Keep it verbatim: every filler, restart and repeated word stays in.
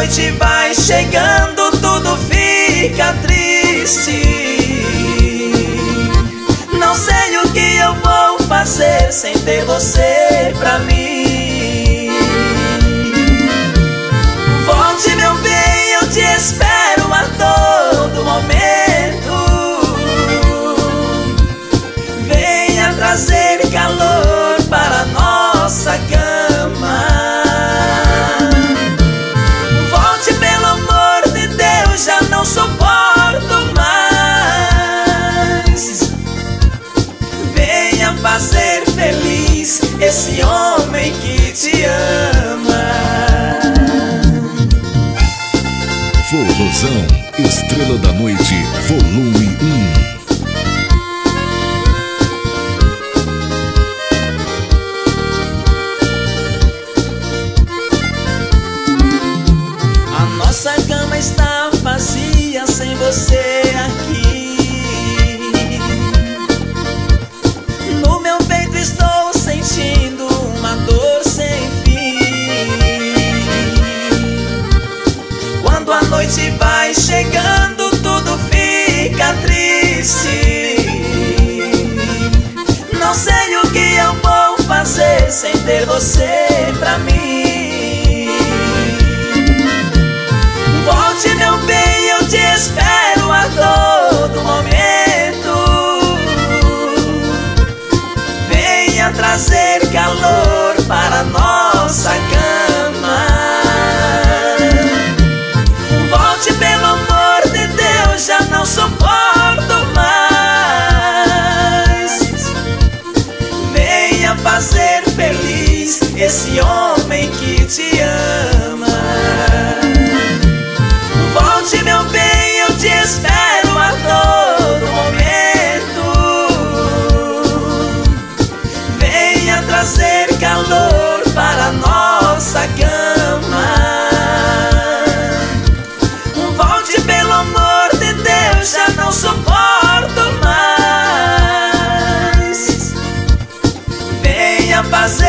noite vai chegando, tudo fica triste. Não sei o que eu vou fazer sem ter você pra mim. Volte, meu bem, eu te espero a todo momento. Venha trazer calor para nossa cama. Volte, pelo amor de Deus, já não suporto mais. Venha fazer feliz esse homem que te ama. Forrozão, Estrela da Noite, volume um. A nossa cama está vazia sem você aqui. No meu peito estou sentindo uma dor sem fim. Quando a noite vai chegando, tudo fica triste. Não sei o que eu vou fazer sem ter você pra mim. Volte, meu bem, eu te espero a todo momento. Venha trazer calor para nossa cama. Volte, pelo amor de Deus, já não suporto mais. Venha fazer feliz esse homem que te ama. Volte, meu bem, eu te espero a todo momento. Venha trazer calor para nossa cama. Volte, pelo amor de Deus, já não suporto mais. Venha fazer